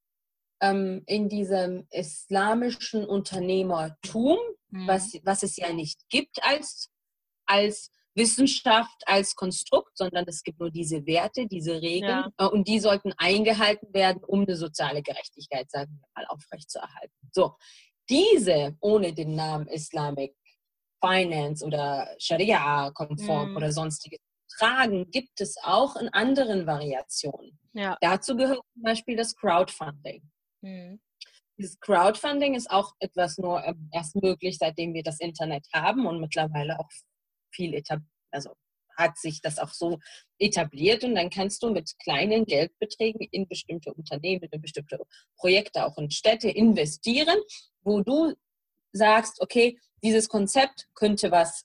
islamischen Unternehmertum, was es ja nicht gibt als Wissenschaft, als Konstrukt, sondern es gibt nur diese Werte, diese Regeln und die sollten eingehalten werden, um eine soziale Gerechtigkeit, sagen wir mal, aufrechtzuerhalten. So, diese ohne den Namen Islamic Finance oder Scharia-konform oder sonstiges tragen, gibt es auch in anderen Variationen. Ja. Dazu gehört zum Beispiel das Crowdfunding. Dieses Crowdfunding ist auch etwas nur erst möglich, seitdem wir das Internet haben und mittlerweile auch viel hat sich das auch so etabliert und dann kannst du mit kleinen Geldbeträgen in bestimmte Unternehmen, in bestimmte Projekte, auch in Städte investieren, wo du sagst, okay, dieses Konzept könnte was,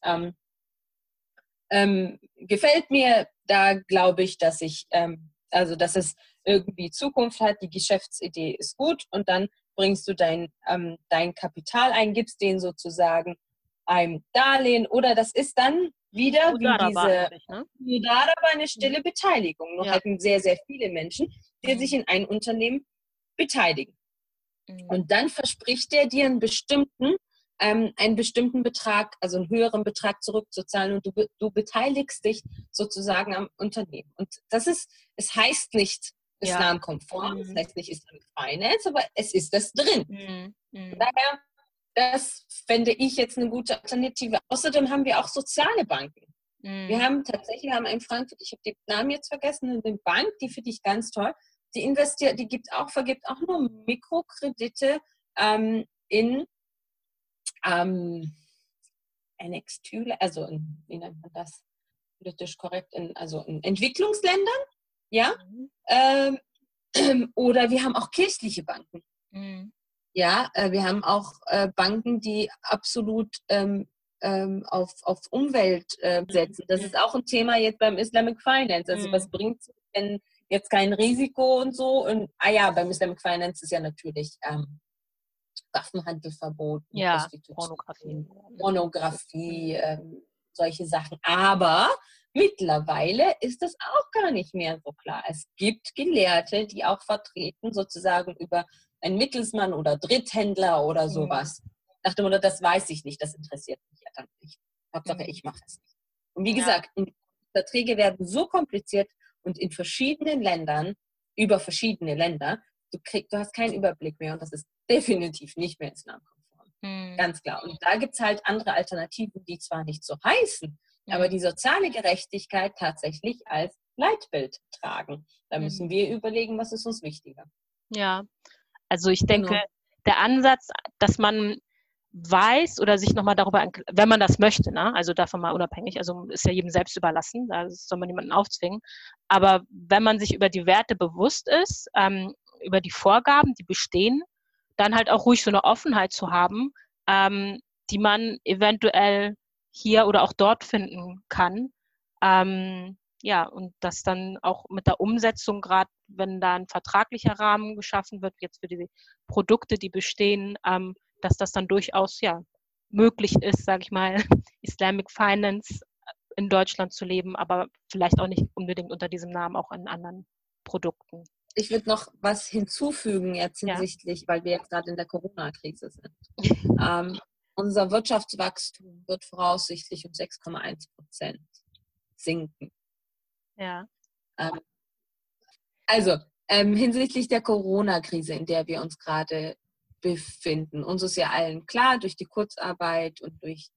gefällt mir, da glaube ich, dass dass es irgendwie Zukunft hat, die Geschäftsidee ist gut und dann bringst du dein Kapital ein, gibst denen sozusagen ein Darlehen oder das ist dann wieder wie Mudaraba diese eigentlich, ne? Mudaraba, eine stille Beteiligung. Noch Ja. hätten sehr, sehr viele Menschen, die sich in ein Unternehmen beteiligen. Und dann verspricht er dir einen bestimmten Betrag, also einen höheren Betrag zurückzuzahlen und du beteiligst dich sozusagen am Unternehmen. Und es heißt nicht islamkonform, es heißt nicht Islamic Finance, aber es ist das drin. Daher, das fände ich jetzt eine gute Alternative. Außerdem haben wir auch soziale Banken. Wir haben in Frankfurt, ich habe den Namen jetzt vergessen, eine Bank, die finde ich ganz toll. Die vergibt auch nur Mikrokredite in NX2, also wie nennt man das politisch korrekt, also in Entwicklungsländern, ja. Oder wir haben auch kirchliche Banken. Ja, wir haben auch Banken, die absolut auf Umwelt setzen. Das ist auch ein Thema jetzt beim Islamic Finance. Also was bringt es, wenn jetzt kein Risiko und so? Und beim Islamic Finance ist ja natürlich Waffenhandel verboten, Prostitution, Pornografie, solche Sachen. Aber mittlerweile ist das auch gar nicht mehr so klar. Es gibt Gelehrte, die auch vertreten, sozusagen über einen Mittelsmann oder Dritthändler oder sowas. Nach dem Motto, das weiß ich nicht, das interessiert mich ja dann nicht. Hauptsache, ich mache es nicht. Und wie gesagt, Verträge werden so kompliziert und in verschiedenen Ländern, über verschiedene Länder, du hast keinen Überblick mehr und das ist definitiv nicht mehr islamkonform. Ganz klar. Und da gibt es halt andere Alternativen, die zwar nicht so heißen, aber die soziale Gerechtigkeit tatsächlich als Leitbild tragen. Da müssen wir überlegen, was ist uns wichtiger. Ja, also ich denke, der Ansatz, dass man weiß oder sich nochmal darüber, wenn man das möchte, ne? Also davon mal unabhängig, also ist ja jedem selbst überlassen, da soll man niemanden aufzwingen, aber wenn man sich über die Werte bewusst ist, über die Vorgaben, die bestehen, dann halt auch ruhig so eine Offenheit zu haben, die man eventuell hier oder auch dort finden kann. Und das dann auch mit der Umsetzung, gerade wenn da ein vertraglicher Rahmen geschaffen wird, jetzt für die Produkte, die bestehen, dass das dann durchaus möglich ist, sage ich mal, Islamic Finance in Deutschland zu leben, aber vielleicht auch nicht unbedingt unter diesem Namen auch in anderen Produkten. Ich würde noch was hinzufügen jetzt hinsichtlich, weil wir jetzt gerade in der Corona-Krise sind. Unser Wirtschaftswachstum wird voraussichtlich um 6,1% sinken. Ja. Hinsichtlich der Corona-Krise, in der wir uns gerade befinden, uns ist ja allen klar, durch die Kurzarbeit und durch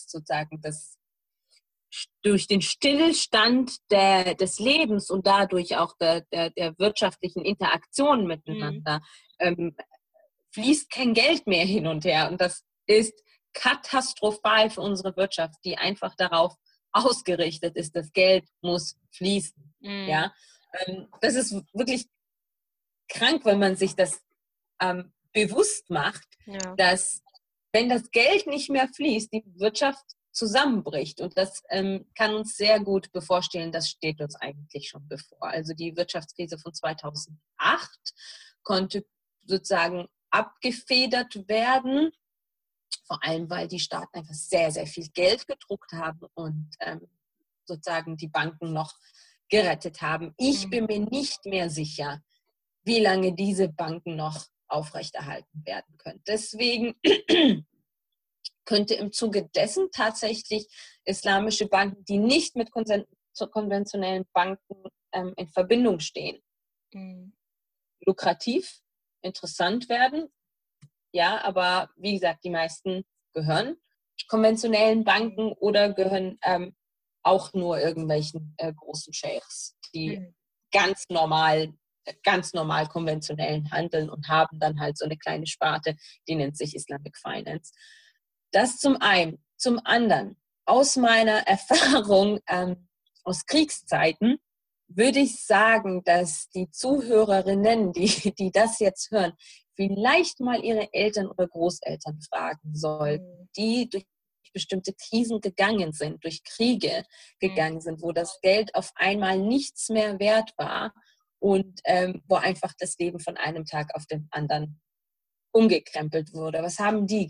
durch den Stillstand des Lebens und dadurch auch der wirtschaftlichen Interaktion miteinander fließt kein Geld mehr hin und her. Und das ist katastrophal für unsere Wirtschaft, die einfach darauf ausgerichtet ist, das Geld muss fließen. Ja? Das ist wirklich krank, wenn man sich das bewusst macht, dass wenn das Geld nicht mehr fließt, die Wirtschaft zusammenbricht. Und das kann uns sehr gut bevorstehen, das steht uns eigentlich schon bevor. Also die Wirtschaftskrise von 2008 konnte sozusagen abgefedert werden, vor allem weil die Staaten einfach sehr, sehr viel Geld gedruckt haben und sozusagen die Banken noch gerettet haben. Ich bin mir nicht mehr sicher, wie lange diese Banken noch aufrechterhalten werden können. Deswegen könnte im Zuge dessen tatsächlich islamische Banken, die nicht mit konventionellen Banken in Verbindung stehen, lukrativ, interessant werden. Ja, aber wie gesagt, die meisten gehören konventionellen Banken oder gehören auch nur irgendwelchen großen Scheichs, die ganz normal konventionellen handeln und haben dann halt so eine kleine Sparte, die nennt sich Islamic Finance. Das zum einen. Zum anderen, aus meiner Erfahrung aus Kriegszeiten, würde ich sagen, dass die Zuhörerinnen, die das jetzt hören, vielleicht mal ihre Eltern oder Großeltern fragen sollten, die durch bestimmte Krisen gegangen sind, durch Kriege gegangen sind, wo das Geld auf einmal nichts mehr wert war und wo einfach das Leben von einem Tag auf den anderen umgekrempelt wurde. Was haben die gemacht?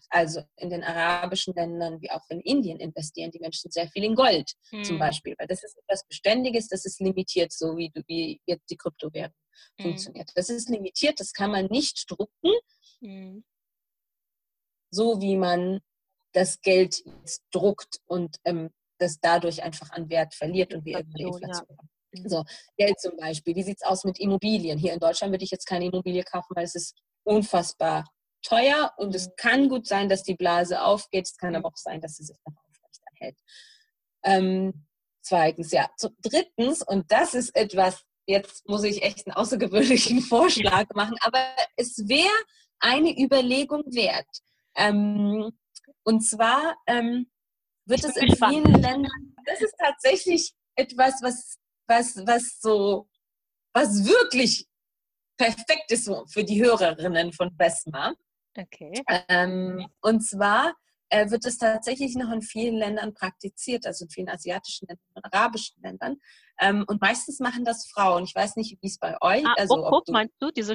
Also in den arabischen Ländern wie auch in Indien investieren die Menschen sehr viel in Gold zum Beispiel, weil das ist etwas Beständiges, das ist limitiert, so wie jetzt die Kryptowährung funktioniert. Das ist limitiert, das kann man nicht drucken, so wie man das Geld jetzt druckt und das dadurch einfach an Wert verliert und wir irgendeine Inflation haben. So, Geld zum Beispiel. Wie sieht es aus mit Immobilien? Hier in Deutschland würde ich jetzt keine Immobilie kaufen, weil es ist unfassbar teuer und es kann gut sein, dass die Blase aufgeht. Es kann aber auch sein, dass sie sich noch aufrechterhält. Zweitens, ja. Drittens, und das ist etwas, jetzt muss ich echt einen außergewöhnlichen Vorschlag machen, aber es wäre eine Überlegung wert. Und zwar wird es in vielen Ländern, das ist tatsächlich etwas, was wirklich perfekt ist für die Hörerinnen von Besma. Okay. Und zwar wird es tatsächlich noch in vielen Ländern praktiziert, also in vielen asiatischen Ländern und arabischen Ländern. Und meistens machen das Frauen. Ich weiß nicht, wie es bei euch ist. Okrup, meinst du? Diese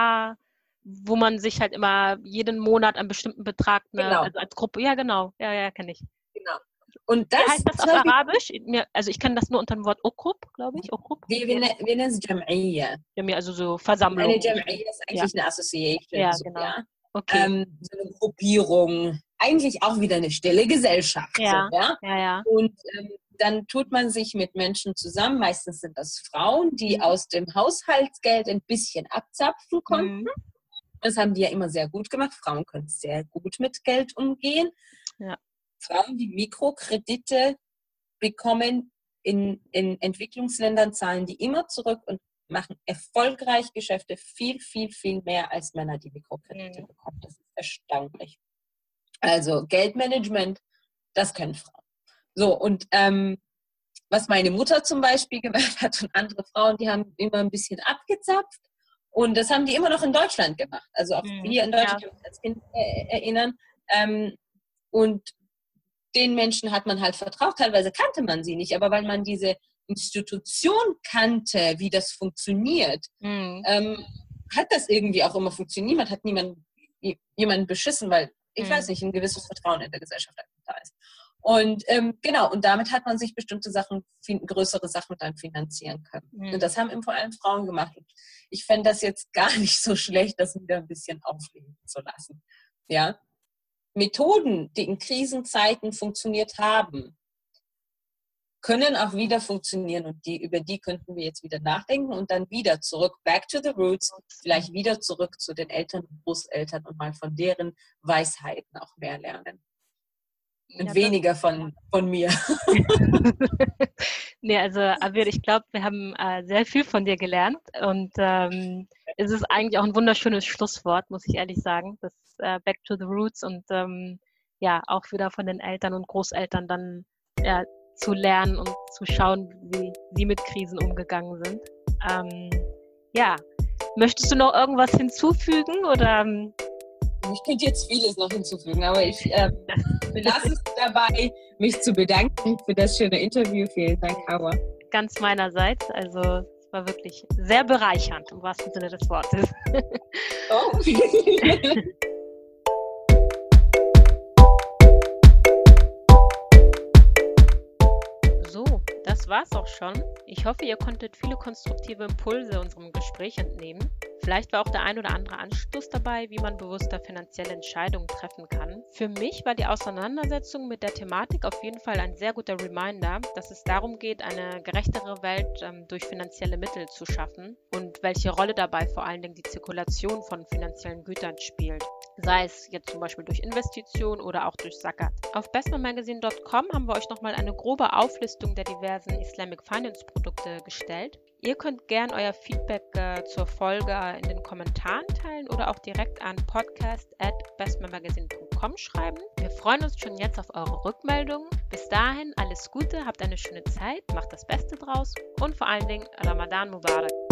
wo man sich halt immer jeden Monat einen bestimmten Betrag, also als Gruppe, ja genau, ja, kenne ich. Genau. Und das, wie heißt das auf Arabisch? Also ich kenne das nur unter dem Wort Okrup, glaube ich. Okrup. Wir nennen es Jam'iyya. Also so Versammlung. Eine Jam'iyya ist eigentlich eine Association. Ja, genau. Ja? Okay. So eine Gruppierung. Eigentlich auch wieder eine stille Gesellschaft. Ja. So, ja? Ja. Und dann tut man sich mit Menschen zusammen, meistens sind das Frauen, die aus dem Haushaltsgeld ein bisschen abzapfen konnten. Das haben die ja immer sehr gut gemacht. Frauen können sehr gut mit Geld umgehen. Ja. Frauen, die Mikrokredite bekommen in Entwicklungsländern, zahlen die immer zurück und machen erfolgreich Geschäfte viel, viel, viel mehr als Männer, die Mikrokredite bekommen. Das ist erstaunlich. Also Geldmanagement, das können Frauen. So, und was meine Mutter zum Beispiel gemacht hat und andere Frauen, die haben immer ein bisschen abgezapft. Und das haben die immer noch in Deutschland gemacht. Also auch hier in Deutschland, kann ich mich als Kind erinnern. Und den Menschen hat man halt vertraut. Teilweise kannte man sie nicht, aber weil man diese Institution kannte, wie das funktioniert, hat das irgendwie auch immer funktioniert. Niemand hat jemanden beschissen, weil, ich weiß nicht, ein gewisses Vertrauen in der Gesellschaft da ist. Und genau, und damit hat man sich bestimmte Sachen, größere Sachen dann finanzieren können. Und das haben eben vor allem Frauen gemacht. Und ich fände das jetzt gar nicht so schlecht, das wieder ein bisschen aufleben zu lassen. Ja? Methoden, die in Krisenzeiten funktioniert haben, können auch wieder funktionieren und über die könnten wir jetzt wieder nachdenken und dann wieder zurück, back to the roots, vielleicht wieder zurück zu den Eltern und Großeltern und mal von deren Weisheiten auch mehr lernen. Und weniger von mir. Nee, also Abir, ich glaube, wir haben sehr viel von dir gelernt und es ist eigentlich auch ein wunderschönes Schlusswort, muss ich ehrlich sagen. Das Back to the Roots und auch wieder von den Eltern und Großeltern dann zu lernen und zu schauen, wie sie mit Krisen umgegangen sind. Möchtest du noch irgendwas hinzufügen oder? Ich könnte jetzt vieles noch hinzufügen, aber ich belasse es dabei, mich zu bedanken für das schöne Interview. Vielen Dank, Hawa. Ganz meinerseits. Also es war wirklich sehr bereichernd, im wahrsten Sinne des Wortes. Oh. So, das war's auch schon. Ich hoffe, ihr konntet viele konstruktive Impulse unserem Gespräch entnehmen. Vielleicht war auch der ein oder andere Anstoß dabei, wie man bewusster finanzielle Entscheidungen treffen kann. Für mich war die Auseinandersetzung mit der Thematik auf jeden Fall ein sehr guter Reminder, dass es darum geht, eine gerechtere Welt durch finanzielle Mittel zu schaffen und welche Rolle dabei vor allen Dingen die Zirkulation von finanziellen Gütern spielt. Sei es jetzt zum Beispiel durch Investition oder auch durch Zakat. Auf bestmamagazine.com haben wir euch nochmal eine grobe Auflistung der diversen Islamic Finance Produkte gestellt. Ihr könnt gern euer Feedback zur Folge in den Kommentaren teilen oder auch direkt an podcast@bestmamagazine.com schreiben. Wir freuen uns schon jetzt auf eure Rückmeldungen. Bis dahin alles Gute, habt eine schöne Zeit, macht das Beste draus und vor allen Dingen Ramadan Mubarak.